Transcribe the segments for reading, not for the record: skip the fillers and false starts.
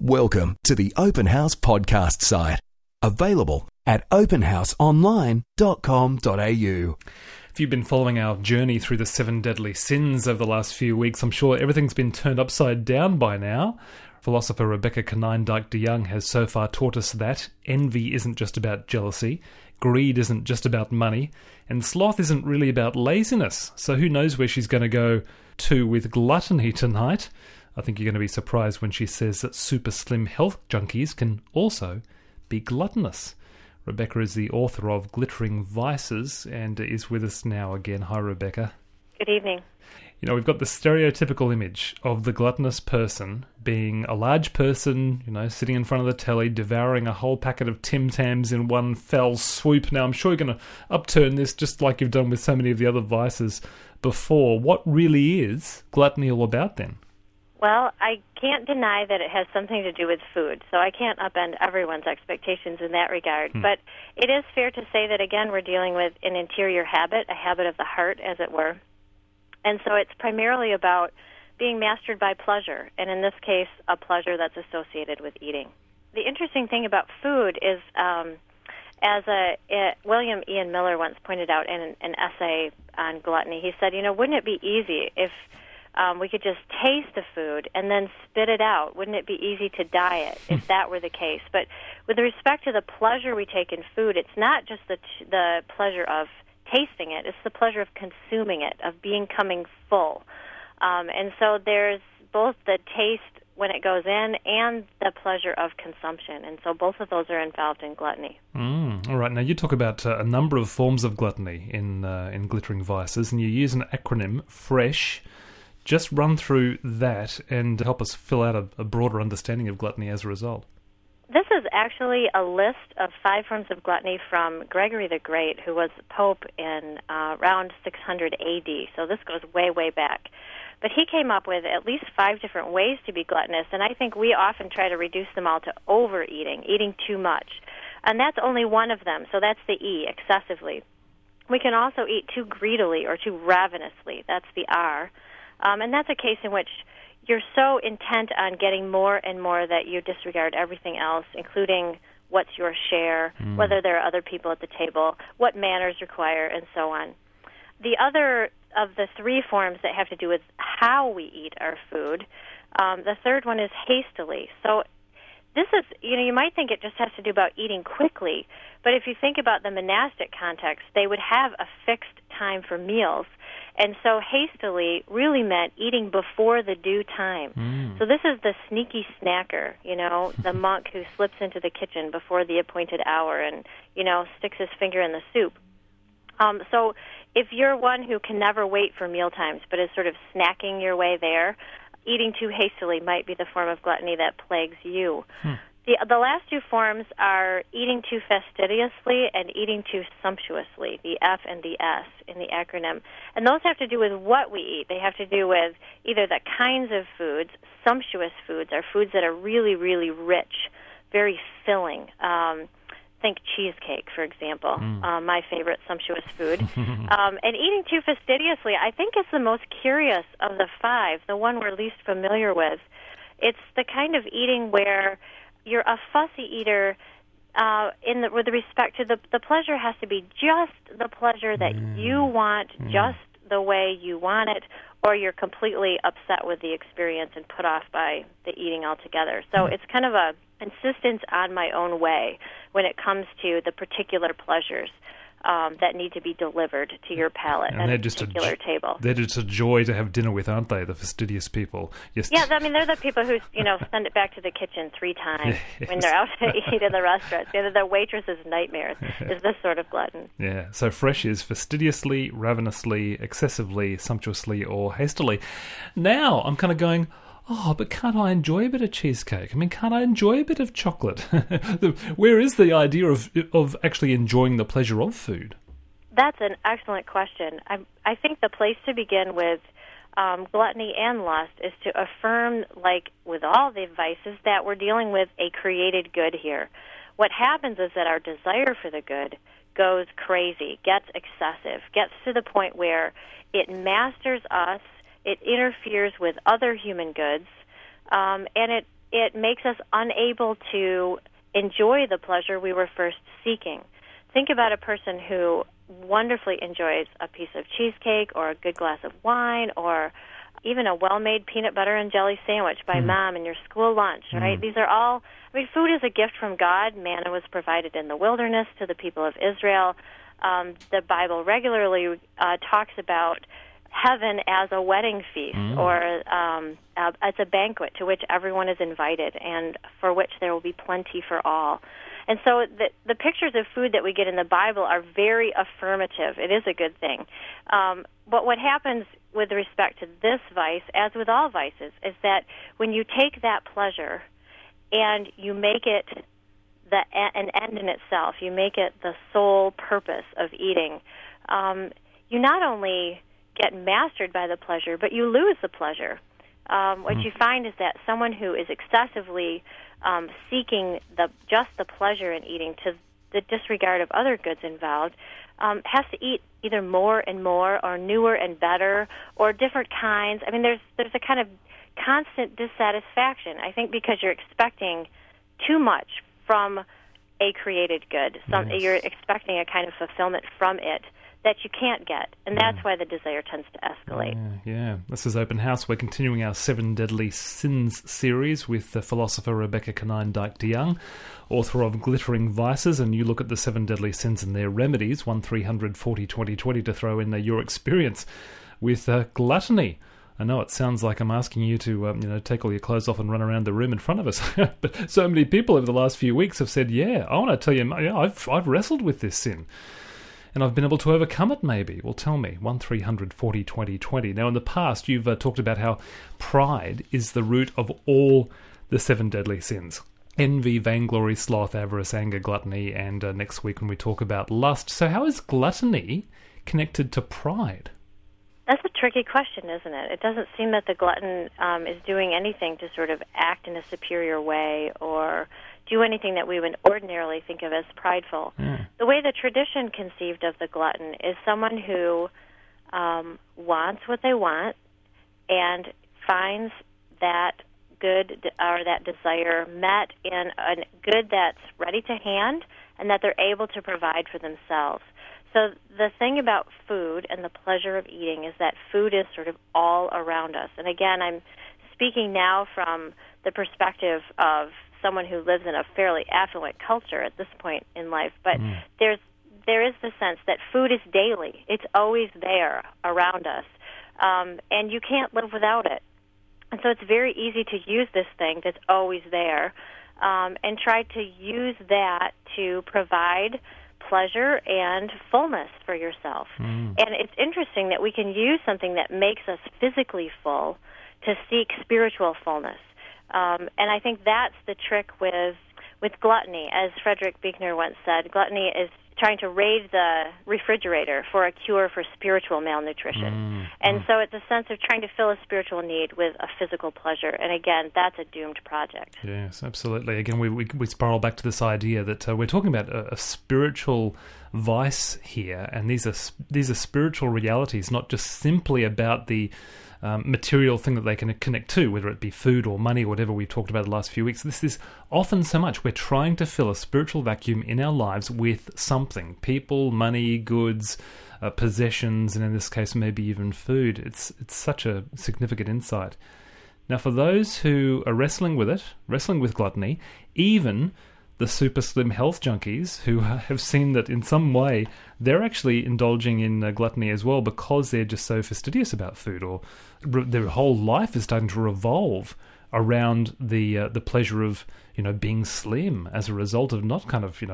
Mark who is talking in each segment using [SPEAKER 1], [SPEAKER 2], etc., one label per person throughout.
[SPEAKER 1] Welcome to the Open House podcast site. Available at openhouseonline.com.au.
[SPEAKER 2] If you've been following our journey through the 7 deadly sins over the last few weeks, I'm sure everything's been turned upside down by now. Philosopher Rebecca Canine-Dike DeYoung has so far taught us that envy isn't just about jealousy, greed isn't just about money, and sloth isn't really about laziness. So who knows where she's going to go to with gluttony tonight. I think you're going to be surprised when she says that super slim health junkies can also be gluttonous. Rebecca is the author of Glittering Vices and is with us now again. Hi, Rebecca.
[SPEAKER 3] Good evening.
[SPEAKER 2] You know, we've got the stereotypical image of the gluttonous person being a large person, sitting in front of the telly, devouring a whole packet of Tim Tams in one fell swoop. Now, I'm sure you're going to upturn this just like you've done with so many of the other vices before. What really is gluttony all about then?
[SPEAKER 3] Well, I can't deny that it has something to do with food, so I can't upend everyone's expectations in that regard. But it is fair to say that, again, we're dealing with an interior habit, a habit of the heart, as it were. And so it's primarily about being mastered by pleasure, and in this case, a pleasure that's associated with eating. The interesting thing about food is, William Ian Miller once pointed out in an essay on gluttony, he said, wouldn't it be easy if we could just taste the food and then spit it out? Wouldn't it be easy to diet if that were the case? But with respect to the pleasure we take in food, it's not just the pleasure of tasting it, it's the pleasure of consuming it, of becoming full. And so there's both the taste when it goes in and the pleasure of consumption. And so both of those are involved in gluttony.
[SPEAKER 2] All right. Now, you talk about a number of forms of gluttony in Glittering Vices, and you use an acronym, FRESH. Just run through that and help us fill out a broader understanding of gluttony as a result.
[SPEAKER 3] This is actually a list of 5 forms of gluttony from Gregory the Great, who was Pope in around 600 A.D., so this goes way, way back. But he came up with at least 5 different ways to be gluttonous, and I think we often try to reduce them all to overeating, eating too much. And that's only one of them, so that's the E, excessively. We can also eat too greedily or too ravenously, that's the R. And that's a case in which you're so intent on getting more and more that you disregard everything else, including what's your share, whether there are other people at the table, what manners require, and so on. The other of the 3 forms that have to do with how we eat our food, the third one is hastily. So this is, you might think it just has to do about eating quickly, but if you think about the monastic context, they would have a fixed time for meals. And so hastily really meant eating before the due time. So this is the sneaky snacker, the monk who slips into the kitchen before the appointed hour and, sticks his finger in the soup. So if you're one who can never wait for meal times but is sort of snacking your way there, eating too hastily might be the form of gluttony that plagues you. The last 2 forms are eating too fastidiously and eating too sumptuously, the F and the S in the acronym. And those have to do with what we eat. They have to do with either the kinds of foods. Sumptuous foods are foods that are really, really rich, very filling. Think cheesecake, for example, my favorite sumptuous food. And eating too fastidiously, I think, is the most curious of the 5, the one we're least familiar with. It's the kind of eating where you're a fussy eater with respect to the pleasure has to be just the pleasure that you want, just the way you want it, or you're completely upset with the experience and put off by the eating altogether. So it's kind of a insistence on my own way when it comes to the particular pleasures that need to be delivered to your palate at a particular table.
[SPEAKER 2] They're just a joy to have dinner with, aren't they, the fastidious people?
[SPEAKER 3] Yes. Yeah, they're the people who, send it back to the kitchen 3 times when they're out to eat in the restaurants. The waitress's nightmares is this sort of glutton.
[SPEAKER 2] Yeah, so fresh is fastidiously, ravenously, excessively, sumptuously, or hastily. Now I'm kind of going, but can't I enjoy a bit of cheesecake? Can't I enjoy a bit of chocolate? Where is the idea of actually enjoying the pleasure of food?
[SPEAKER 3] That's an excellent question. I think the place to begin with gluttony and lust is to affirm, like with all the vices, that we're dealing with a created good here. What happens is that our desire for the good goes crazy, gets excessive, gets to the point where it masters us, it interferes with other human goods, and it makes us unable to enjoy the pleasure we were first seeking. Think about a person who wonderfully enjoys a piece of cheesecake or a good glass of wine or even a well-made peanut butter and jelly sandwich by Mom in your school lunch, right? These are all, food is a gift from God. Manna was provided in the wilderness to the people of Israel. The Bible regularly talks about heaven as a wedding feast or as a banquet to which everyone is invited and for which there will be plenty for all. And so the pictures of food that we get in the Bible are very affirmative. It is a good thing. But what happens with respect to this vice, as with all vices, is that when you take that pleasure and you make it an end in itself, you make it the sole purpose of eating, you not only get mastered by the pleasure, but you lose the pleasure. What you find is that someone who is excessively seeking just the pleasure in eating to the disregard of other goods involved has to eat either more and more or newer and better or different kinds. There's a kind of constant dissatisfaction, I think, because you're expecting too much from a created good. You're expecting a kind of fulfillment from it that you can't get, and that's why the desire tends to escalate.
[SPEAKER 2] Yeah. This is Open House. We're continuing our 7 Deadly Sins series with the philosopher Rebecca Canine Dyke DeYoung, author of Glittering Vices, and you look at the 7 Deadly Sins and their remedies, 1-300-40-20-20, to throw in your experience with gluttony. I know it sounds like I'm asking you to, take all your clothes off and run around the room in front of us, but so many people over the last few weeks have said, I want to tell you, I've wrestled with this sin. And I've been able to overcome it, maybe. Well, tell me, 1-300-40-20-20. Now, in the past, you've talked about how pride is the root of all the 7 deadly sins. Envy, vainglory, sloth, avarice, anger, gluttony, and next week when we talk about lust. So how is gluttony connected to pride?
[SPEAKER 3] That's a tricky question, isn't it? It doesn't seem that the glutton is doing anything to sort of act in a superior way or do anything that we would ordinarily think of as prideful. The way the tradition conceived of the glutton is someone who wants what they want and finds that good or that desire met in a good that's ready to hand and that they're able to provide for themselves. So the thing about food and the pleasure of eating is that food is sort of all around us. And again, I'm speaking now from the perspective of someone who lives in a fairly affluent culture at this point in life, but there is the sense that food is daily. It's always there around us, and you can't live without it. And so it's very easy to use this thing that's always there and try to use that to provide pleasure and fullness for yourself. And it's interesting that we can use something that makes us physically full to seek spiritual fullness. And I think that's the trick with gluttony. As Frederick Buechner once said, gluttony is trying to raid the refrigerator for a cure for spiritual malnutrition. And so it's a sense of trying to fill a spiritual need with a physical pleasure. And again, that's a doomed project.
[SPEAKER 2] Yes, absolutely. Again, we spiral back to this idea that we're talking about a spiritual vice here, and these are spiritual realities, not just simply about the material thing that they can connect to, whether it be food or money or whatever we've talked about the last few weeks. This is often so much. We're trying to fill a spiritual vacuum in our lives with something. People, money, goods, possessions, and in this case maybe even food. It's such a significant insight. Now for those who are wrestling with gluttony, even the super slim health junkies who have seen that in some way they're actually indulging in gluttony as well because they're just so fastidious about food, or their whole life is starting to revolve around the pleasure of being slim as a result of not kind of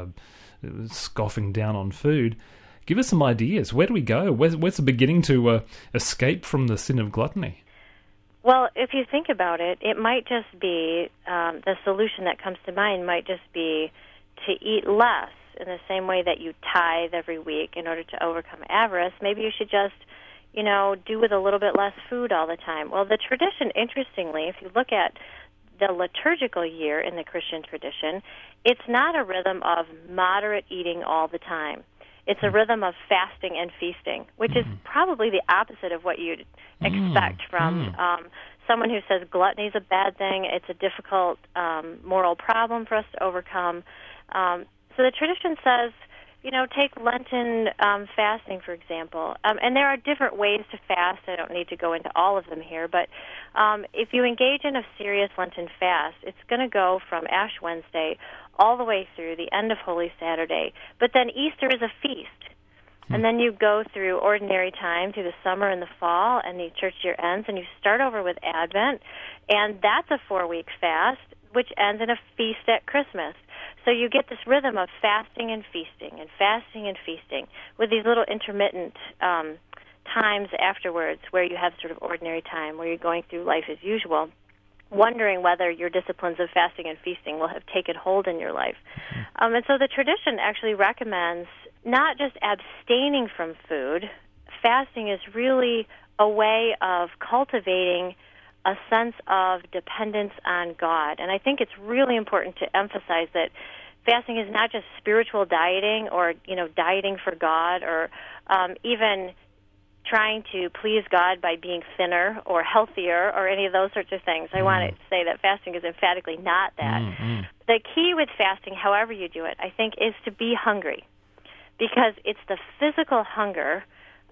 [SPEAKER 2] scoffing down on food. Give us some ideas. Where do we go? Where's the beginning to escape from the sin of gluttony?
[SPEAKER 3] Well, if you think about it, it might just be, the solution that comes to mind might just be to eat less in the same way that you tithe every week in order to overcome avarice. Maybe you should just, do with a little bit less food all the time. Well, the tradition, interestingly, if you look at the liturgical year in the Christian tradition, it's not a rhythm of moderate eating all the time. It's a rhythm of fasting and feasting, which is probably the opposite of what you'd expect from someone who says gluttony is a bad thing. It's a difficult moral problem for us to overcome. So the tradition says, take Lenten fasting, for example. And there are different ways to fast. I don't need to go into all of them here. But if you engage in a serious Lenten fast, it's going to go from Ash Wednesday all the way through the end of Holy Saturday. But then Easter is a feast. And then you go through ordinary time through the summer and the fall, and the church year ends, and you start over with Advent. And that's a 4-week fast, which ends in a feast at Christmas. So you get this rhythm of fasting and feasting and fasting and feasting with these little intermittent times afterwards where you have sort of ordinary time, where you're going through life as usual, wondering whether your disciplines of fasting and feasting will have taken hold in your life. And so the tradition actually recommends not just abstaining from food. Fasting is really a way of cultivating a sense of dependence on God. And I think it's really important to emphasize that fasting is not just spiritual dieting or, dieting for God or even trying to please God by being thinner or healthier or any of those sorts of things. I want to say that fasting is emphatically not that. The key with fasting, however you do it, I think, is to be hungry, because it's the physical hunger,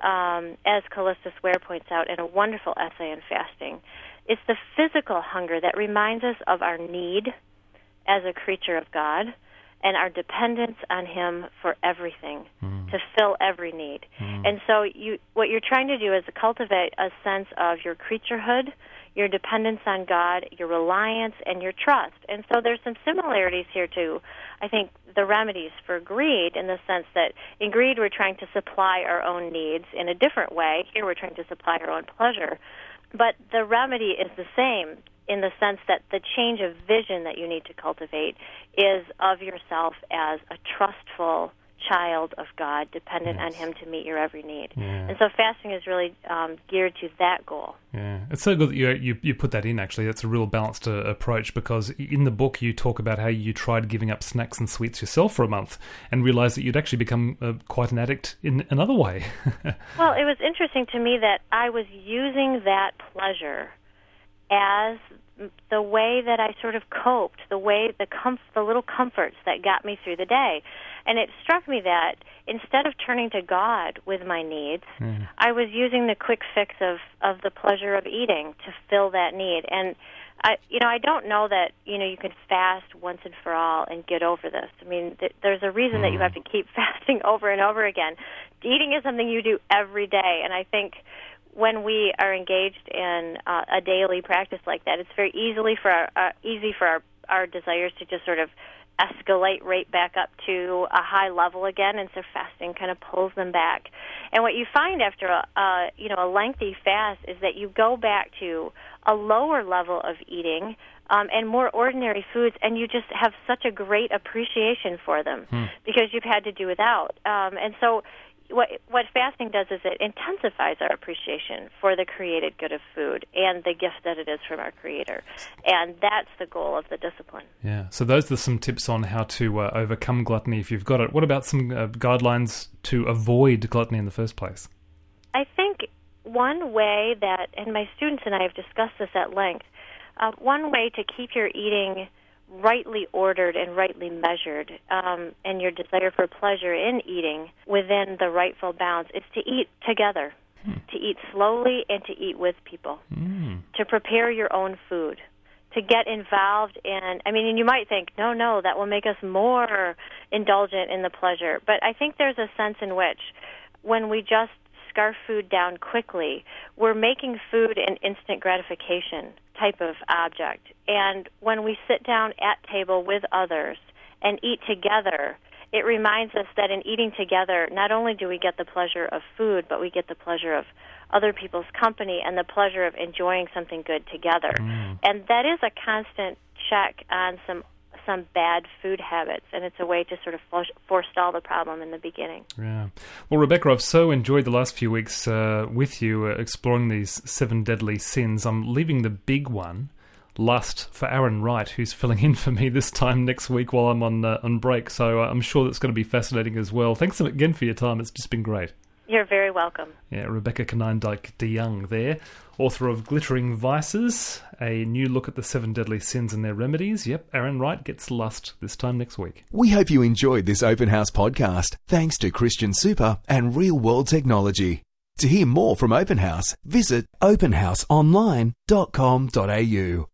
[SPEAKER 3] as Callista Ware points out in a wonderful essay on fasting. It's the physical hunger that reminds us of our need as a creature of God and our dependence on Him for everything, to fill every need. And so what you're trying to do is to cultivate a sense of your creaturehood, your dependence on God, your reliance, and your trust. And so there's some similarities here to, I think, the remedies for greed, in the sense that in greed we're trying to supply our own needs in a different way. Here we're trying to supply our own pleasure. But the remedy is the same, in the sense that the change of vision that you need to cultivate is of yourself as a trustful child of God, dependent on Him to meet your every need. And so fasting is really geared to that goal.
[SPEAKER 2] Yeah, it's so good that you put that in, actually. That's a real balanced approach, because in the book you talk about how you tried giving up snacks and sweets yourself for a month and realized that you'd actually become quite an addict in another way.
[SPEAKER 3] Well, it was interesting to me that I was using that pleasure as the way that I sort of coped, the little comforts that got me through the day. And it struck me that instead of turning to God with my needs, I was using the quick fix of the pleasure of eating to fill that need. And I don't know that you can fast once and for all and get over this. I mean, there's a reason that you have to keep fasting over and over again. Eating is something you do every day, and I think when we are engaged in a daily practice like that, it's very easy for our desires to just sort of escalate right back up to a high level again, and so fasting kind of pulls them back. And what you find after a lengthy fast is that you go back to a lower level of eating and more ordinary foods, and you just have such a great appreciation for them because you've had to do without. And so what fasting does is it intensifies our appreciation for the created good of food and the gift that it is from our Creator. And that's the goal of the discipline.
[SPEAKER 2] Yeah. So those are some tips on how to overcome gluttony if you've got it. What about some guidelines to avoid gluttony in the first place?
[SPEAKER 3] I think one way that, and my students and I have discussed this at length, one way to keep your eating rightly ordered and rightly measured, and your desire for pleasure in eating within the rightful bounds, is to eat together, to eat slowly and to eat with people, to prepare your own food, to get involved in, and you might think, no, that will make us more indulgent in the pleasure. But I think there's a sense in which when we just scarf food down quickly, we're making food an instant gratification type of object. And when we sit down at table with others and eat together, it reminds us that in eating together, not only do we get the pleasure of food, but we get the pleasure of other people's company and the pleasure of enjoying something good together. And that is a constant check on some bad food habits, and it's a way to sort of forestall the problem in the beginning.
[SPEAKER 2] Yeah. Well, Rebecca, I've so enjoyed the last few weeks with you exploring these 7 deadly sins. I'm leaving the big one, lust, for Aaron Wright, who's filling in for me this time next week while I'm on break. So I'm sure that's going to be fascinating as well. Thanks again for your time. It's just been great.
[SPEAKER 3] You're very welcome.
[SPEAKER 2] Yeah, Rebecca Knijndijk de Jong there, author of Glittering Vices, a new look at the 7 deadly sins and their remedies. Yep, Aaron Wright gets lust this time next week.
[SPEAKER 1] We hope you enjoyed this Open House podcast, thanks to Christian Super and Real World Technology. To hear more from Open House, visit openhouseonline.com.au.